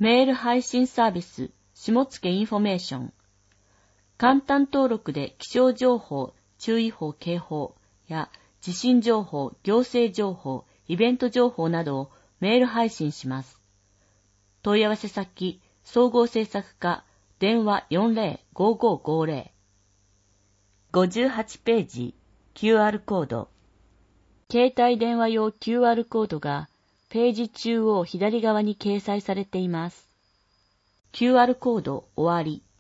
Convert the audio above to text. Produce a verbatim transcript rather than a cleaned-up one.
メール配信サービス、下野インフォメーション。簡単登録で気象情報、注意報、警報や地震情報、行政情報、イベント情報などをメール配信します。問い合わせ先、総合制作課、電話 よんゼロ ごーごーごーゼロ。ごじゅうはちページ、キューアール コード。携帯電話用 キューアール コードがページ中央左側に掲載されています。キューアール コード終わり。